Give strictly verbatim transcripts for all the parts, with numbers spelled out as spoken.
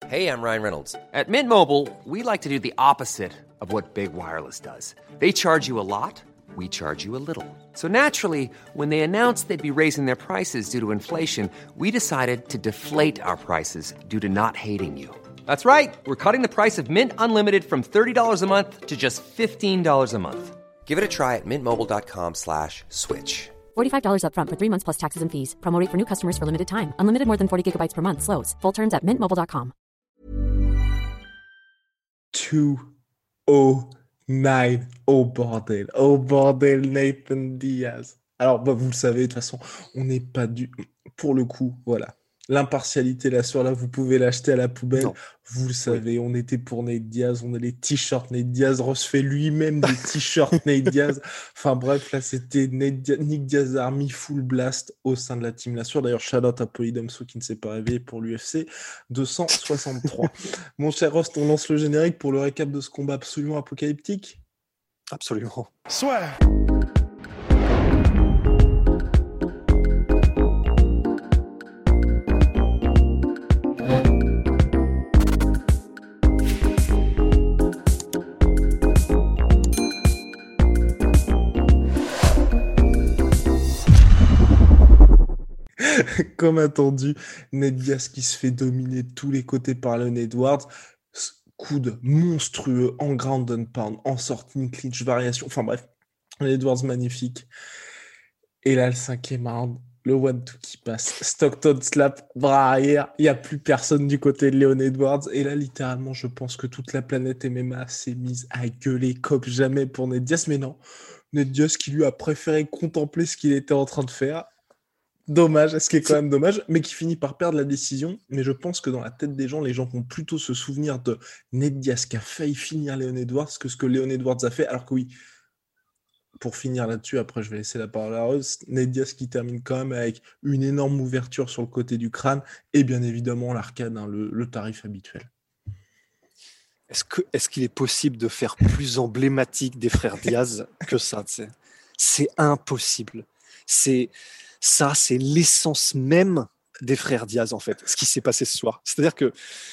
Hey, I'm Ryan Reynolds. At Mint Mobile, we like to do the opposite of what Big Wireless does. They charge you a lot, we charge you a little. So naturally, when they announced they'd be raising their prices due to inflation, we decided to deflate our prices due to not hating you. That's right. We're cutting the price of Mint Unlimited from thirty dollars a month to just fifteen dollars a month. Give it a try at mintmobile.com slash switch. forty-five dollars up front for three months plus taxes and fees. Promo rate for new customers for limited time. Unlimited more than forty gigabytes per month. Slows full terms at mint mobile dot com. deux oh neuf. Oh bordel. Oh bordel, Nathan Diaz. Alors, bah, vous le savez, de toute façon, on n'est pas du... Pour le coup, voilà. L'impartialité là sur là, vous pouvez l'acheter à la poubelle. Non. Vous le savez, oui. On était pour Nate Diaz, on a les t-shirts Nate Diaz. Ross fait lui-même des t-shirts Nate Diaz. Enfin bref, là c'était Nate Diaz, Nick Diaz Army full blast au sein de la team là sur. D'ailleurs, shout-out à Polydamso qui ne s'est pas réveillé pour l'U F C deux cent soixante-trois. Mon cher Ross, on lance le générique pour le récap de ce combat absolument apocalyptique. Absolument. Soit. Comme attendu, Nate Diaz qui se fait dominer de tous les côtés par Leon Edwards. Coude monstrueux en ground and pound, en sortie, une clinch variation. Enfin bref, Leon Edwards magnifique. Et là, le cinquième round, le one two qui passe. Stockton slap, bras arrière. Il n'y a plus personne du côté de Leon Edwards. Et là, littéralement, je pense que toute la planète M M A s'est mise à gueuler comme jamais pour Nate Diaz. Mais non, Nate Diaz qui lui a préféré contempler ce qu'il était en train de faire. Dommage, ce qui est quand même dommage, mais qui finit par perdre la décision. Mais je pense que dans la tête des gens, les gens vont plutôt se souvenir de Nate Diaz qui a failli finir Leon Edwards que ce que Leon Edwards a fait. Alors que oui, pour finir là-dessus, après je vais laisser la parole à Rose, Nate Diaz qui termine quand même avec une énorme ouverture sur le côté du crâne et bien évidemment l'arcade, hein, le, le tarif habituel. Est-ce, que, est-ce qu'il est possible de faire plus emblématique des frères Diaz que ça, t'sais ? C'est impossible. C'est... Ça, c'est l'essence même des frères Diaz, en fait, ce qui s'est passé ce soir. C'est-à-dire que,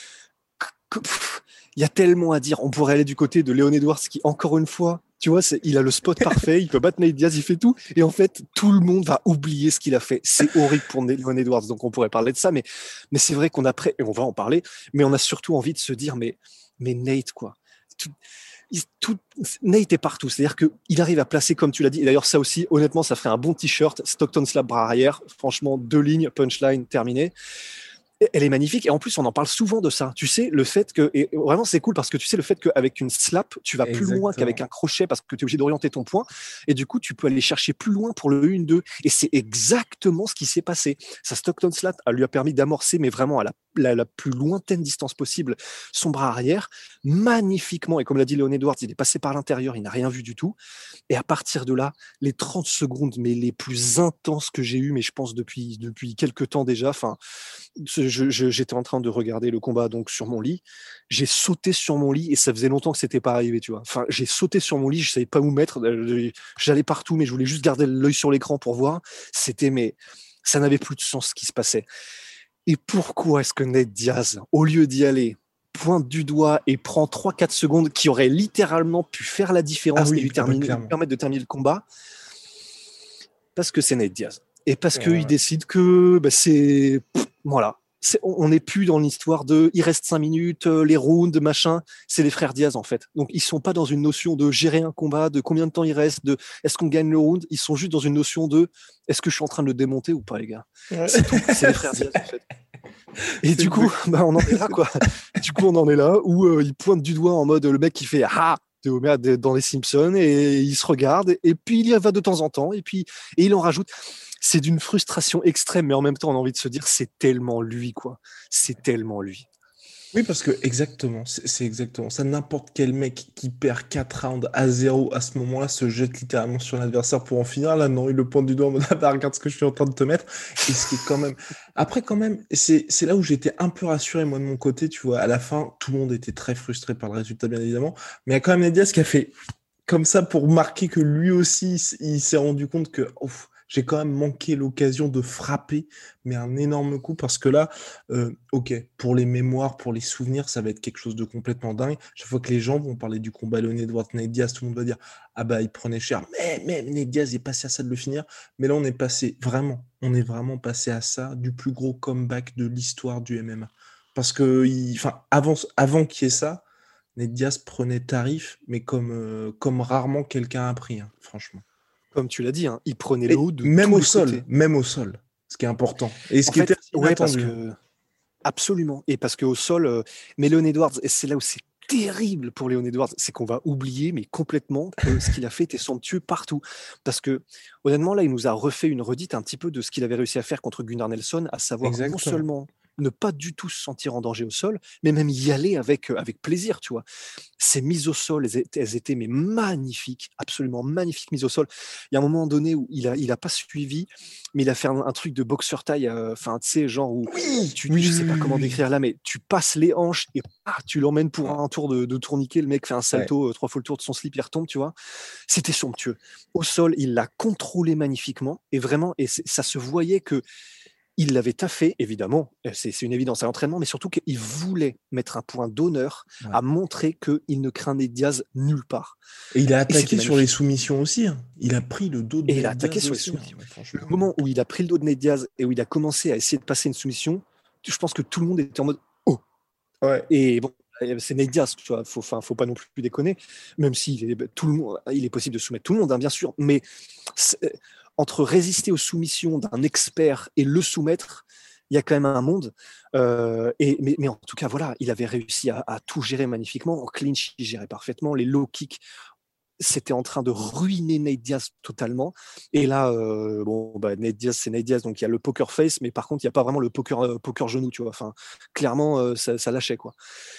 que pff, y a tellement à dire. On pourrait aller du côté de Leon Edwards qui, encore une fois, tu vois, c'est, il a le spot parfait, il peut battre Nate Diaz, il fait tout. Et en fait, tout le monde va oublier ce qu'il a fait. C'est horrible pour Leon Edwards, donc on pourrait parler de ça. Mais, mais c'est vrai qu'on a prêt, et on va en parler, mais on a surtout envie de se dire, mais, mais Nate, quoi. Tout, Tout, Nate est partout, c'est-à-dire qu'il arrive à placer comme tu l'as dit, et d'ailleurs ça aussi, honnêtement ça ferait un bon t-shirt, Stockton slap bras arrière, franchement deux lignes, punchline, terminé. Elle est magnifique et en plus on en parle souvent de ça, tu sais, le fait que, et vraiment c'est cool parce que tu sais le fait qu'avec une slap tu vas Exactement. plus loin qu'avec un crochet parce que tu es obligé d'orienter ton poing et du coup tu peux aller chercher plus loin pour le un deux et c'est exactement ce qui s'est passé. Sa Stockton slap lui a permis d'amorcer mais vraiment à la, la, la plus lointaine distance possible son bras arrière magnifiquement et comme l'a dit Leon Edwards, il est passé par l'intérieur, il n'a rien vu du tout et à partir de là, les trente secondes mais les plus intenses que j'ai eu mais je pense depuis, depuis quelques temps déjà, enfin Je, je, j'étais en train de regarder le combat donc sur mon lit. J'ai sauté sur mon lit et ça faisait longtemps que c'était pas arrivé, tu vois. Enfin, j'ai sauté sur mon lit, je savais pas où mettre. J'allais partout, mais je voulais juste garder l'œil sur l'écran pour voir. C'était, mais ça n'avait plus de sens ce qui se passait. Et pourquoi est-ce que Nate Diaz, au lieu d'y aller, pointe du doigt et prend trois quatre secondes qui auraient littéralement pu faire la différence ah oui, et lui, terminer, lui permettre de terminer le combat? Parce que c'est Nate Diaz. Et parce ouais, qu'il ouais. décide que bah, c'est... Pff, voilà. C'est, on n'est plus dans l'histoire de il reste cinq minutes, euh, les rounds, machin. C'est les frères Diaz, en fait. Donc, ils sont pas dans une notion de gérer un combat, de combien de temps il reste, de est-ce qu'on gagne le round. Ils sont juste dans une notion de est-ce que je suis en train de le démonter ou pas, les gars. Ouais. C'est tout. C'est les frères Diaz, en fait. Et c'est du coup, bah, on en est là, quoi. Du coup, on en est là où euh, il pointe du doigt en mode le mec qui fait ah de Homer dans les Simpsons et il se regarde et puis il y va de temps en temps et puis et il en rajoute. C'est d'une frustration extrême, mais en même temps, on a envie de se dire, c'est tellement lui, quoi. C'est tellement lui. Oui, parce que exactement, c'est, c'est exactement ça. N'importe quel mec qui perd quatre rounds à zéro à ce moment-là se jette littéralement sur l'adversaire pour en finir. Là, non, il le pointe du doigt en mode, ah bah, regarde ce que je suis en train de te mettre. Et ce qui est quand même... Après, quand même, c'est, c'est là où j'étais un peu rassuré, moi, de mon côté, tu vois. À la fin, tout le monde était très frustré par le résultat, bien évidemment. Mais il y a quand même Nate Diaz qui a fait comme ça pour marquer que lui aussi, il s'est rendu compte que... Ouf, j'ai quand même manqué l'occasion de frapper, mais un énorme coup, parce que là, euh, ok, pour les mémoires, pour les souvenirs, ça va être quelque chose de complètement dingue. Chaque fois que les gens vont parler du combat Leon Edwards, Nate Diaz, tout le monde va dire, ah bah, il prenait cher, mais, mais Nate Diaz est passé à ça de le finir. Mais là, on est passé, vraiment, on est vraiment passé à ça, du plus gros comeback de l'histoire du M M A. Parce que, il- enfin, avant, avant qu'il y ait ça, Nate Diaz prenait tarif, mais comme, euh, comme rarement quelqu'un a pris, hein, franchement. Comme tu l'as dit, hein, il prenait Et l'eau de même tous au les sol, côtés. même au sol, ce qui est important. Et ce En qui était fait, assez ouais, parce inattendu. que absolument. Et parce qu'au sol, euh, mais Leon Edwards, et c'est là où c'est terrible pour Leon Edwards, c'est qu'on va oublier, mais complètement, que ce qu'il a fait était somptueux partout. Parce que, honnêtement, là, il nous a refait une redite un petit peu de ce qu'il avait réussi à faire contre Gunnar Nelson, à savoir non Exactement. seulement ne pas du tout se sentir en danger au sol, mais même y aller avec, euh, avec plaisir, tu vois. Ces mises au sol, elles étaient, elles étaient mais magnifiques, absolument magnifiques mises au sol. Il y a un moment donné où il a, il a pas suivi, mais il a fait un, un truc de boxeur taille, enfin, tu sais, genre où tu, Oui, je oui, sais pas oui, comment oui. décrire là, mais tu passes les hanches et ah, tu l'emmènes pour un tour de, de tourniquet. Le mec fait un salto, euh, trois fois le tour de son slip, il retombe, tu vois. C'était somptueux. Au sol, il l'a contrôlé magnifiquement et vraiment, et c'est- ça se voyait que il l'avait taffé, évidemment, euh, c'est c'est une évidence à l'entraînement, mais surtout qu'il voulait mettre un point d'honneur Ouais. à montrer qu'il ne craignait Diaz nulle part. Et il a Et attaqué c'était sur les magnifique. soumissions aussi, hein. Il a pris le dos de Et il a Nate attaqué Diaz sur les aussi, hein, soumissions. ouais, Le franchement. moment où il a pris le dos de Nate Diaz et où il a commencé à essayer de passer une soumission, je pense que tout le monde était en mode oh. Ouais. Et bon, c'est Nate Diaz, tu vois, faut, enfin, faut pas non plus déconner, même s'il est, tout le monde, il est possible de soumettre tout le monde, hein, bien sûr, mais c'est- entre résister aux soumissions d'un expert et le soumettre, il y a quand même un monde. Euh, et, mais, mais en tout cas, voilà, il avait réussi à, à tout gérer magnifiquement. En clinch, il gérait parfaitement. Les low kicks, c'était en train de ruiner Nate Diaz totalement. Et là, euh, bon, bah, Nate Diaz, c'est Nate Diaz, donc il y a le poker face, mais par contre, il n'y a pas vraiment le poker, euh, poker genou, tu vois. Enfin, clairement, euh, ça, ça lâchait, quoi.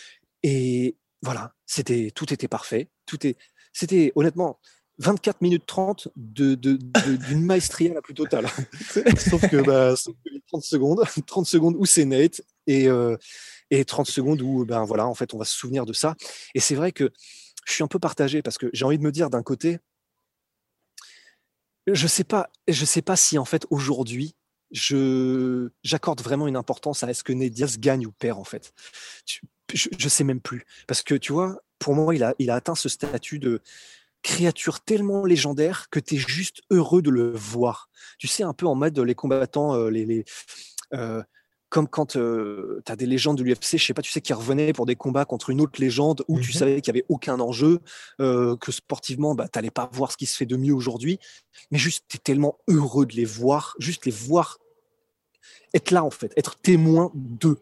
Et voilà, c'était, tout était parfait. Tout est, c'était honnêtement vingt-quatre minutes trente de, de, de- d'une maestria la plus totale. Sauf que, bah, sauf que les trente secondes, trente secondes où c'est Nate et, euh, et trente secondes où, ben voilà, en fait, on va se souvenir de ça. Et c'est vrai que je suis un peu partagé parce que j'ai envie de me dire d'un côté, je sais pas, je sais pas si en fait aujourd'hui, je, j'accorde vraiment une importance à est-ce que Nate Diaz gagne ou perd en fait. Tu- Je, je sais même plus. Parce que tu vois, pour moi, il a, il a atteint ce statut de créature tellement légendaire que tu es juste heureux de le voir. Tu sais, un peu en mode les combattants, euh, les, les, euh, comme quand euh, tu as des légendes de l'U F C, je sais pas, tu sais, qui revenaient pour des combats contre une autre légende où tu Mhm. savais qu'il n'y avait aucun enjeu, euh, que sportivement, bah, tu n'allais pas voir ce qui se fait de mieux aujourd'hui, mais juste, tu es tellement heureux de les voir, juste les voir être là, en fait, être témoin d'eux,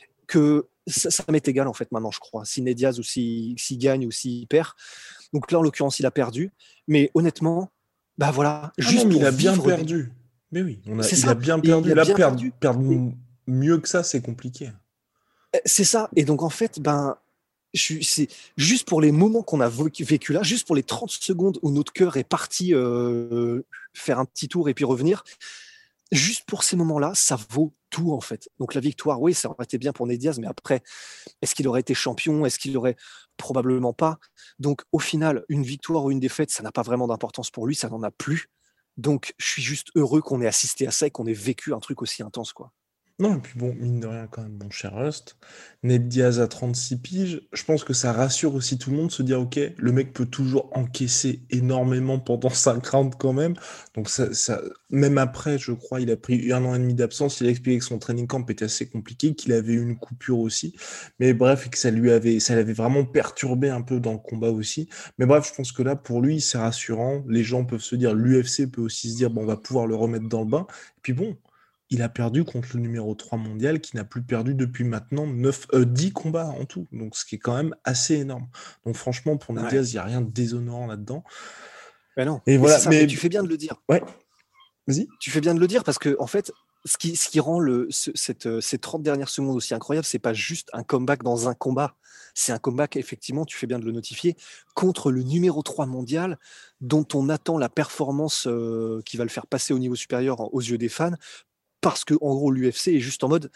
que ça, ça m'est égal, en fait, maintenant, je crois, si Ned Diaz ou s'il si, si gagne ou s'il perd. Donc là, en l'occurrence, il a perdu, mais honnêtement, bah voilà, Ah non, juste mais il pour a bien vivre des... perdu. Mais oui, on a, C'est il a ça, bien et il perdu. a Là, bien perdre, perdu. perdre Et, mieux que ça, c'est compliqué. c'est ça. Et donc, en fait, ben, je suis- c'est juste pour les moments qu'on a vécu vécu là, juste pour les trente secondes où notre cœur est parti euh, faire un petit tour et puis revenir, juste pour ces moments-là, ça vaut tout, en fait. Donc, la victoire, oui, ça aurait été bien pour Ned Diaz, mais après, est-ce qu'il aurait été champion? Est-ce qu'il aurait probablement pas? Donc, au final, une victoire ou une défaite, ça n'a pas vraiment d'importance pour lui, ça n'en a plus. Donc, je suis juste heureux qu'on ait assisté à ça et qu'on ait vécu un truc aussi intense, quoi. Non, et puis bon, mine de rien, quand même, mon cher Rust, Nate Diaz à trente-six piges, je pense que ça rassure aussi tout le monde de se dire, ok, le mec peut toujours encaisser énormément pendant cinq rounds quand même. Donc, ça, ça, même après, je crois, il a pris un an et demi d'absence. Il a expliqué que son training camp était assez compliqué, qu'il avait eu une coupure aussi. Mais bref, et que ça lui avait, ça l'avait vraiment perturbé un peu dans le combat aussi. Mais bref, je pense que là, pour lui, c'est rassurant. Les gens peuvent se dire, l'U F C peut aussi se dire, bon, on va pouvoir le remettre dans le bain. Et puis bon. Il a perdu contre le numéro trois mondial qui n'a plus perdu depuis maintenant neuf, euh, dix combats en tout. Donc, ce qui est quand même assez énorme. Donc, franchement, pour Nate Ouais. Diaz, il n'y a rien de déshonorant là-dedans. Ben non. Et Et voilà, c'est ça. mais Et tu fais bien de le dire. ouais, vas-y. Tu fais bien de le dire parce que, en fait, ce qui, ce qui rend le, ce- cette, euh, ces trente dernières secondes aussi incroyables, c'est pas juste un comeback dans un combat. C'est un comeback, effectivement, tu fais bien de le notifier, contre le numéro trois mondial, dont on attend la performance euh, qui va le faire passer au niveau supérieur en- aux yeux des fans, parce que, en gros, l'U F C est juste en mode,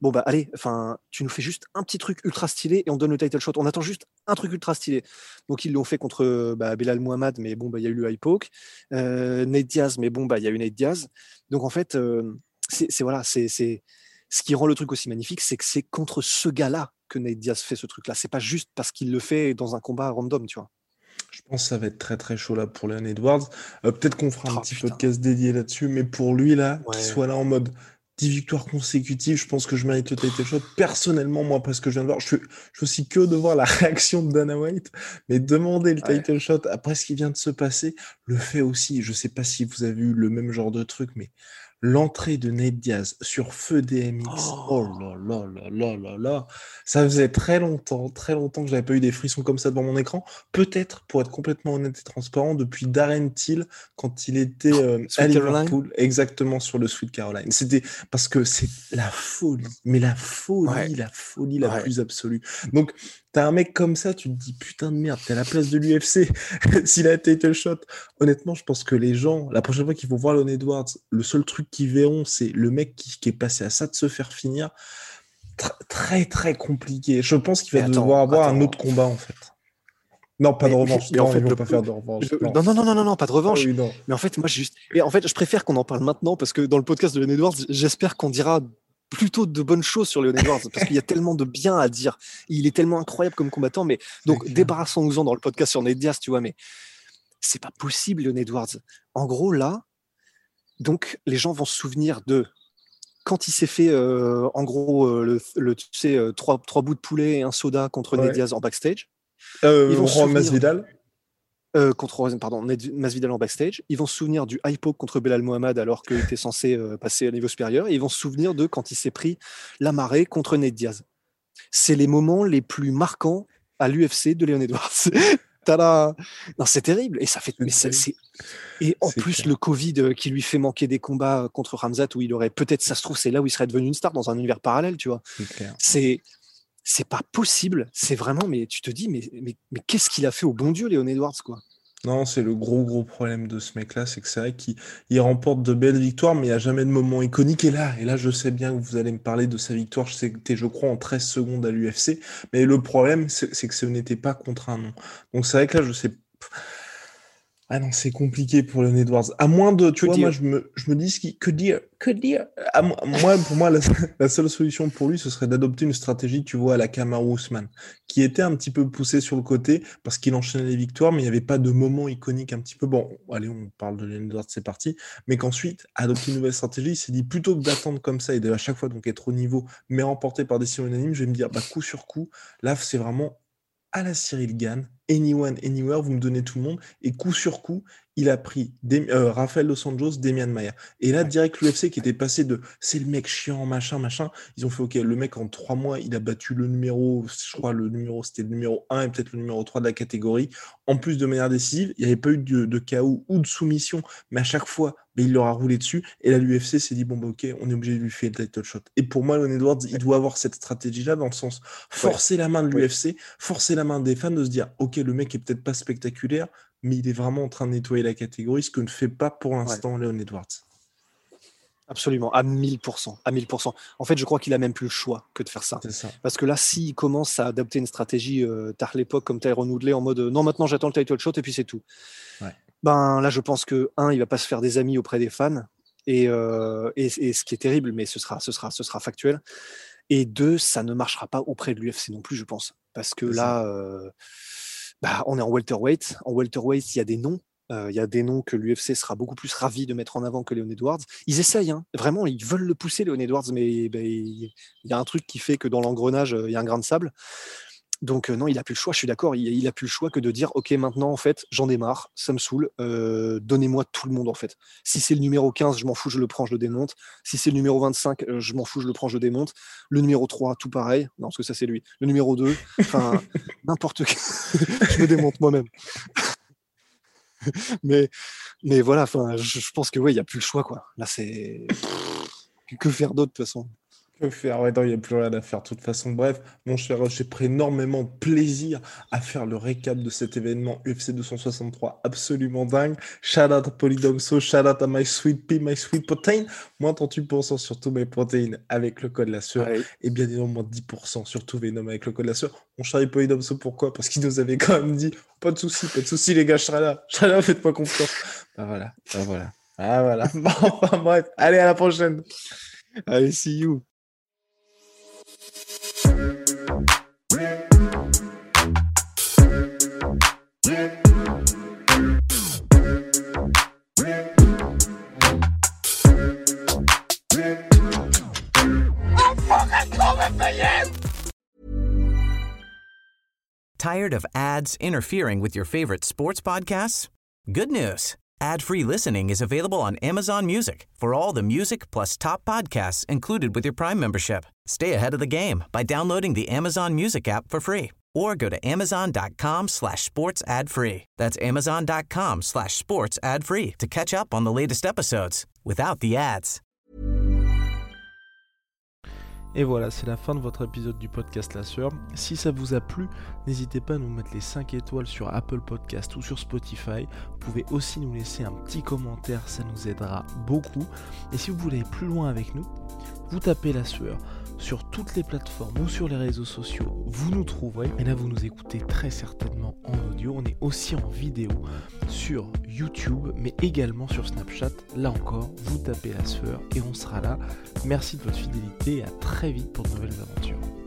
bon bah allez, enfin, tu nous fais juste un petit truc ultra stylé et on donne le title shot. On attend juste un truc ultra stylé. Donc ils l'ont fait contre bah, Belal Muhammad, mais bon bah il y a eu le high poke. Euh, Nate Diaz, mais bon bah il y a eu Nate Diaz. Donc en fait, euh, c'est, c'est voilà, c'est, c'est ce qui rend le truc aussi magnifique, c'est que c'est contre ce gars-là que Nate Diaz fait ce truc-là. C'est pas juste parce qu'il le fait dans un combat random, tu vois. Je pense que ça va être très très chaud là pour Leon Edwards. Euh, peut-être qu'on fera un Oh, petit putain. podcast dédié là-dessus, mais pour lui là, qu'il Ouais. soit là en mode dix victoires consécutives, je pense que je mérite le title shot. Personnellement, moi, parce que je viens de voir, je suis, je suis aussi que de voir la réaction de Dana White, mais demander le Ouais. title shot après ce qui vient de se passer, le fait aussi, je sais pas si vous avez eu le même genre de truc, mais l'entrée de Nate Diaz sur feu D M X, oh, Oh. là là là là là là, ça faisait très longtemps, très longtemps que j'avais pas eu des frissons comme ça devant mon écran. Peut-être, pour être complètement honnête et transparent, depuis Darren Till, quand il était euh, à Sweet Caroline. Liverpool, exactement sur le Sweet Caroline. C'était parce que c'est la folie, mais la folie, Ouais. la folie la Ouais. plus absolue. Donc, t'as un mec comme ça, tu te dis putain de merde, t'es à la place de l'U F C. S'il a title shot, honnêtement, je pense que les gens, la prochaine fois qu'ils vont voir Leon Edwards, le seul truc qu'ils verront, c'est le mec qui, qui est passé à ça de se faire finir. Tr- très très compliqué. Je pense qu'il va Mais attends, devoir avoir un attends. autre combat en fait. Non, pas de Mais, revanche. mais en Non, fait, ils vont le, pas faire de revanche. le- Non. non, non, non, non, non, non, pas de Ah revanche. oui, non. Mais en fait, moi, j'ai juste. Et en fait, je préfère qu'on en parle maintenant parce que dans le podcast de Leon Edwards, j'espère qu'on dira plutôt de bonnes choses sur Leon Edwards parce qu'il y a tellement de bien à dire. Il est tellement incroyable comme combattant. Mais donc, clair. débarrassons-nous-en dans le podcast sur Nate Diaz, tu vois. Mais c'est pas possible, Leon Edwards. En gros, là, donc, les gens vont se souvenir de quand il s'est fait, euh, en gros, euh, le, le- tu sais, euh, trois, trois bouts de poulet et un soda contre Ouais. Nate Diaz en backstage. Euh, Ils vont se Juan souvenir- Masvidal. Euh, contre pardon, Ned Masvidal en backstage. Ils vont se souvenir du high poke contre Belal Muhammad alors qu'il était censé euh, passer à niveau supérieur. Et ils vont se souvenir de quand il s'est pris la marée contre Nate Diaz. C'est les moments les plus marquants à l'U F C de Leon Edwards. Tada. Non, c'est terrible. Et ça fait. Mais c'est, c'est... Et en C'est plus, clair. le Covid euh, qui lui fait manquer des combats contre Ramzat où il aurait peut-être, ça se trouve, c'est là où il serait devenu une star dans un univers parallèle, tu vois. C'est clair. C'est. C'est pas possible. C'est vraiment. Mais tu te dis, mais, mais, mais qu'est-ce qu'il a fait au bon Dieu, Leon Edwards, quoi. Non, c'est le gros gros problème de ce mec-là, c'est que c'est vrai qu'il il remporte de belles victoires, mais il n'y a jamais de moment iconique. Et là, et là, je sais bien que vous allez me parler de sa victoire, je sais que t'es, je crois, en treize secondes à l'U F C, mais le problème, c'est c'est que ce n'était pas contre un nom. Donc c'est vrai que là, je sais. Ah non, c'est compliqué pour Leon Edwards. À moins de, tu Que vois, dire moi, je me, je me dis ce qui, que dire, que dire. À mo- moi, pour moi, la, la seule solution pour lui, ce serait d'adopter une stratégie, tu vois, à la Kamaru Usman, qui était un petit peu poussé sur le côté parce qu'il enchaînait les victoires, mais il n'y avait pas de moment iconique un petit peu. Bon, allez, on parle de Leon Edwards, c'est parti. Mais qu'ensuite, adopter une nouvelle stratégie, il s'est dit plutôt que d'attendre comme ça et de à chaque fois donc être au niveau, mais remporté par décision unanime, je vais me dire, bah, coup sur coup, là, c'est vraiment à la Cyril Gane, anyone, anywhere, vous me donnez tout le monde, et coup sur coup, il a pris Dem- euh, Rafael Dos Anjos, Demian Maia. Et là, direct, l'U F C qui était passé de c'est le mec chiant, machin, machin, ils ont fait ok, le mec en trois mois, il a battu le numéro, je crois, le numéro, c'était le numéro un et peut-être le numéro trois de la catégorie, en plus de manière décisive, il n'y avait pas eu de, de K O ou de soumission, mais à chaque fois, bah, il leur a roulé dessus, et là, l'U F C s'est dit bon, bah ok, on est obligé de lui faire le title shot. Et pour moi, Leon Edwards, il doit avoir cette stratégie-là dans le sens forcer la main de l'U F C, forcer la main des fans de se dire ok, le mec est peut-être pas spectaculaire, mais il est vraiment en train de nettoyer la catégorie, ce que ne fait pas pour l'instant Leon Edwards. Absolument, à mille pour cent, à mille pour cent. En fait, je crois qu'il a même plus le choix que de faire ça. C'est ça. Parce que là, s'il commence à adapter une stratégie euh, tard l'époque comme Tyron Woodley en mode euh, non, maintenant j'attends le title shot et puis c'est tout. Ouais. Ben là, je pense que un, il va pas se faire des amis auprès des fans et, euh, et, et ce qui est terrible, mais ce sera, ce sera, ce sera factuel. Et deux, ça ne marchera pas auprès de l'U F C non plus, je pense, parce que C'est là, euh, bah, on est en welterweight. En welterweight, il y a des noms. Il euh, y a des noms que l'U F C sera beaucoup plus ravi de mettre en avant que Leon Edwards. Ils essayent, hein. Vraiment, ils veulent le pousser, Leon Edwards, mais ben, il y a un truc qui fait que dans l'engrenage, il y a un grain de sable. Donc euh, non, il n'a plus le choix, je suis d'accord, il, il a plus le choix que de dire, ok, maintenant, en fait, j'en ai marre, ça me saoule, euh, donnez-moi tout le monde, en fait. Si c'est le numéro quinze, je m'en fous, je le prends, je le démonte. Si c'est le numéro vingt-cinq, euh, je m'en fous, je le prends, je le démonte. Le numéro trois, tout pareil. Non, parce que ça, c'est lui. Le numéro deux, enfin, n'importe qui. Je me démonte moi-même. mais, mais voilà, enfin, je, je pense que ouais, il n'y a plus le choix, quoi. Là, c'est... Que faire d'autre, de toute façon? peut faire. Ouais, non, il n'y a plus rien à faire. De toute façon, bref, mon cher Rush, j'ai pris énormément de plaisir à faire le récap de cet événement U F C deux cent soixante-trois absolument dingue. Shout out à Polydomso, shout out à My Sweet Pea, My Sweet Protein. Moins trente-huit pour cent sur tous mes protéines avec le code la sueur. Ouais. Et bien évidemment, moins dix pour cent sur tous Venom avec le code la sueur. Mon cher Polydomso, pourquoi? Parce qu'il nous avait quand même dit pas de soucis, pas de soucis, les gars, je serai là. Je serai là, faites-moi confiance. Bah voilà, bah voilà. Ah voilà. Bon, enfin, bref, allez, à la prochaine. Allez, see you. Tired of ads interfering with your favorite sports podcasts? Good news. Ad-free listening is available on Amazon Music for all the music plus top podcasts included with your Prime membership. Stay ahead of the game by downloading the Amazon Music app for free or go to amazon.com slash sports ad free. That's amazon.com slash sports ad free to catch up on the latest episodes without the ads. Et voilà, c'est la fin de votre épisode du podcast La Sueur. Si ça vous a plu, n'hésitez pas à nous mettre les cinq étoiles sur Apple Podcast ou sur Spotify. Vous pouvez aussi nous laisser un petit commentaire, ça nous aidera beaucoup. Et si vous voulez aller plus loin avec nous, vous tapez La Sueur sur toutes les plateformes ou sur les réseaux sociaux, vous nous trouverez. Et là, vous nous écoutez très certainement en audio. On est aussi en vidéo sur YouTube, mais également sur Snapchat. Là encore, vous tapez La Sueur et on sera là. Merci de votre fidélité et à très vite pour de nouvelles aventures.